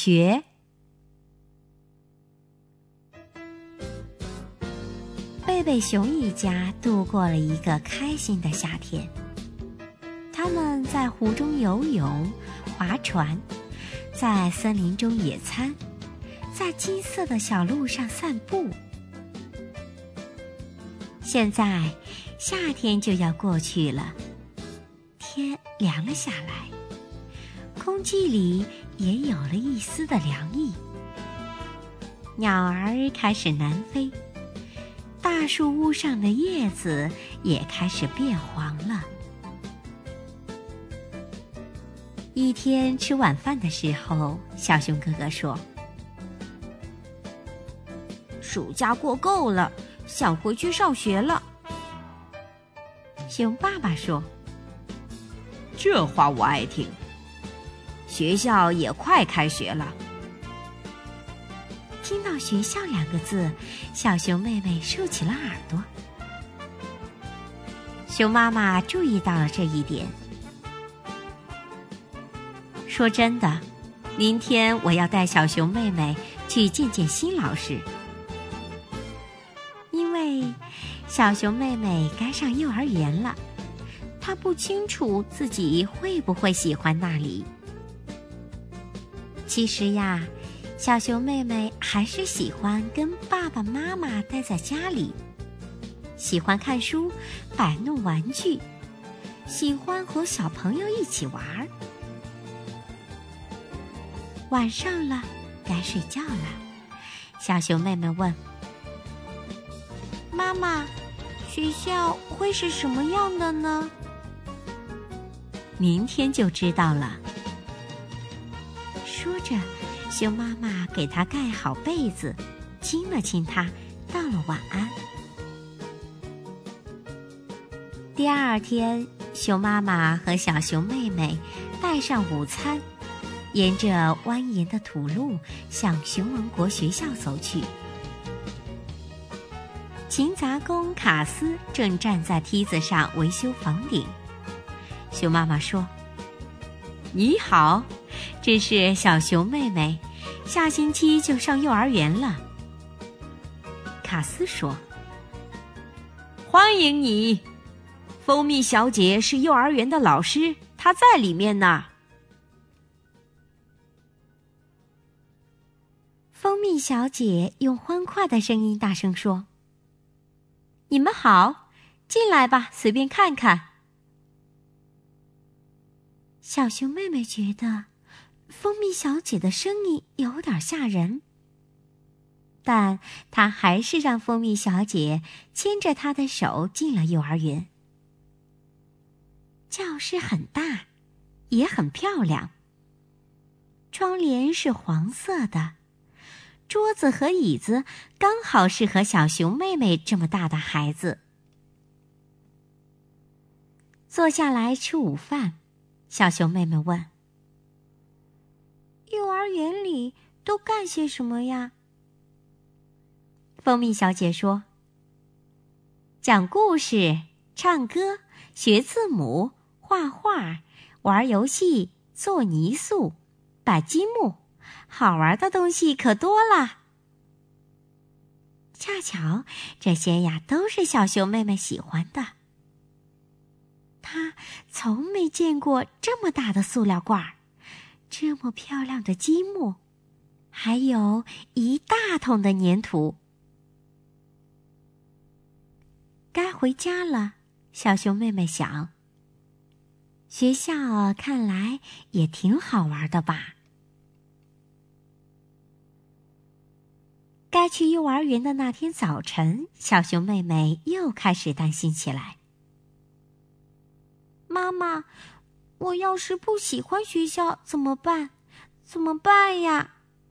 学。贝贝熊一家度过了一个开心的夏天。他们在湖中游泳、划船，在森林中野餐，在金色的小路上散步。现在夏天就要过去了，天凉了下来，空气里也有了一丝的凉意。鸟儿开始南飞，大树屋上的叶子也开始变黄了。一天吃晚饭的时候，小熊哥哥说：“ 暑假过够了，想回去上学了。” 熊爸爸说：“ 这话我爱听。学校也快开学了。” 听到学校2个字，小熊妹妹竖起了耳朵。熊妈妈注意到了这一点，说真的，明天我要带小熊妹妹去见见新老师，因为小熊妹妹该上幼儿园了，她不清楚自己会不会喜欢那里。其实呀，小熊妹妹还是喜欢跟爸爸妈妈待在家里，喜欢看书、摆弄玩具，喜欢和小朋友一起玩。晚上了，该睡觉了。小熊妹妹问：“ 妈妈，学校会是什么样的呢？” 明天就知道了。说着，熊妈妈给她盖好被子，亲了亲她，道了晚安。第二天，熊妈妈和小熊妹妹带上午餐，沿着蜿蜒的土路向熊王国学校走去。勤杂工卡斯正站在梯子上维修房顶。熊妈妈说：“你好，这是小熊妹妹，下星期就上幼儿园了。”卡斯说：“ 欢迎你，蜂蜜小姐是幼儿园的老师，她在里面呢。” 蜂蜜小姐用欢快的声音大声说：“你们好，进来吧，随便看看。”小熊妹妹觉得蜂蜜小姐的声音有点吓人，但她还是让蜂蜜小姐牵着她的手进了幼儿园。教室很大，也很漂亮，窗帘是黄色的，桌子和椅子刚好适合小熊妹妹这么大的孩子。坐下来吃午饭，小熊妹妹问：“ 幼儿园里都干些什么呀？” 蜂蜜小姐说：“讲故事、唱歌、学字母、画画、玩游戏、做泥塑、摆积木，好玩的东西可多了。”恰巧这些呀都是小熊妹妹喜欢的。她从没见过这么大的塑料罐，这么漂亮的积木，还有一大桶的粘土。该回家了，小熊妹妹想。学校看来也挺好玩的吧。该去幼儿园的那天早晨，小熊妹妹又开始担心起来。 妈妈，我要是不喜欢学校怎么办？怎么办呀？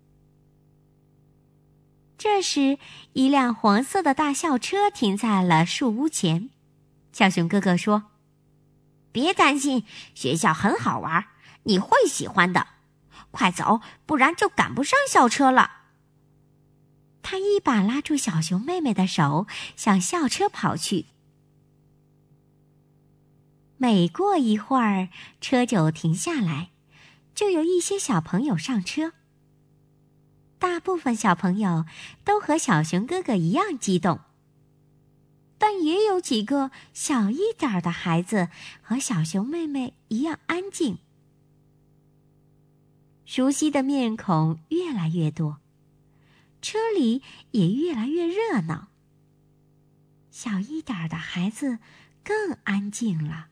这时，一辆黄色的大校车停在了树屋前。小熊哥哥说：“ 别担心，学校很好玩，你会喜欢的。快走，不然就赶不上校车了。” 他一把拉住小熊妹妹的手，向校车跑去。每过一会儿，车就停下来，就有一些小朋友上车。 大部分小朋友都和小熊哥哥一样激动，但也有几个小一点的孩子和小熊妹妹一样安静。熟悉的面孔越来越多，车里也越来越热闹。小一点的孩子更安静了。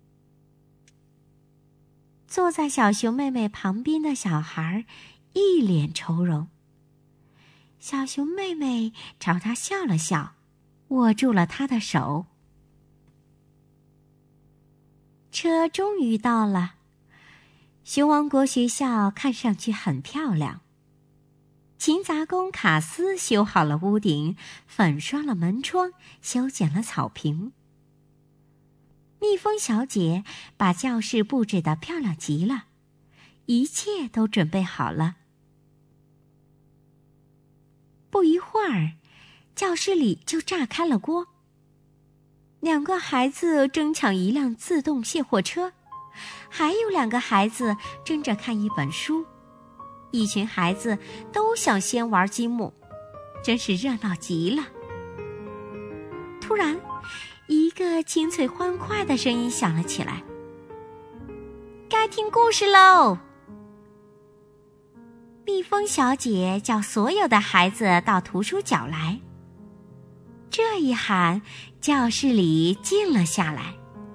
坐在小熊妹妹旁边的小孩一脸愁容。小熊妹妹朝他笑了笑，握住了他的手。车终于到了，熊王国学校看上去很漂亮。勤杂工卡斯修好了屋顶，粉刷了门窗，修剪了草坪。蜜蜂小姐把教室布置得漂亮极了，一切都准备好了。不一会儿，教室里就炸开了锅。2个孩子争抢一辆自动卸货车，还有2个孩子争着看一本书。一群孩子都想先玩积木，真是热闹极了。突然，一个清脆欢快的声音响了起来：“该听故事喽！”蜜蜂小姐叫所有的孩子到图书角来。这一喊，教室里静了下来。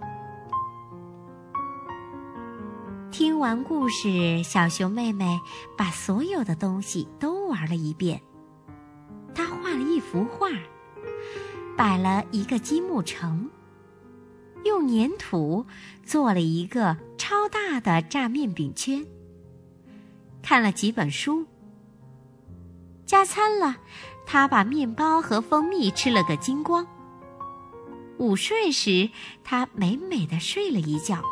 听完故事，小熊妹妹把所有的东西都玩了一遍。她画了一幅画，摆了一个积木城，用粘土做了一个超大的炸面饼圈，看了几本书。加餐了，她把面包和蜂蜜吃了个精光。午睡时，她美美地睡了一觉。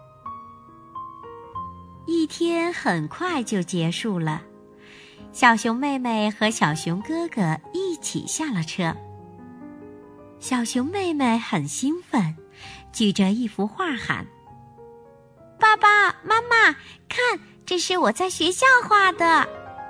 一天很快就结束了，小熊妹妹和小熊哥哥一起下了车。小熊妹妹很兴奋，举着一幅画喊：“爸爸妈妈，看，这是我在学校画的。”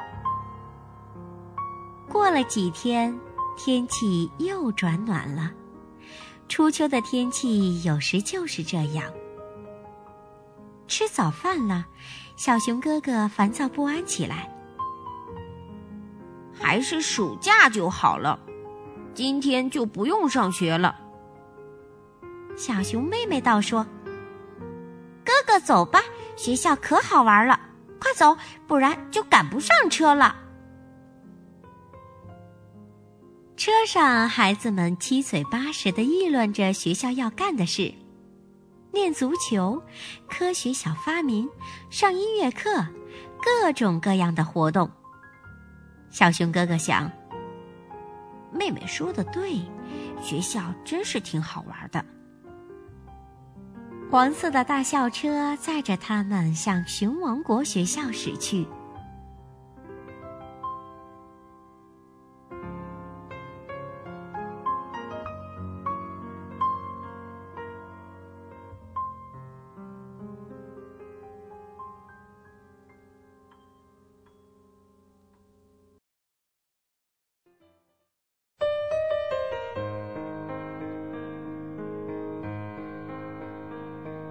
过了几天，天气又转暖了。初秋的天气有时就是这样。吃早饭了，小熊哥哥烦躁不安起来。 还是暑假就好了，今天就不用上学了。 小熊妹妹倒说：“哥哥走吧，学校可好玩了，快走，不然就赶不上车了。”车上，孩子们七嘴八舌地议论着学校要干的事。练足球、科学小发明、上音乐课，各种各样的活动。小熊哥哥想， 妹妹说的对，学校真是挺好玩的。 黄色的大校车载着他们向熊王国学校驶去。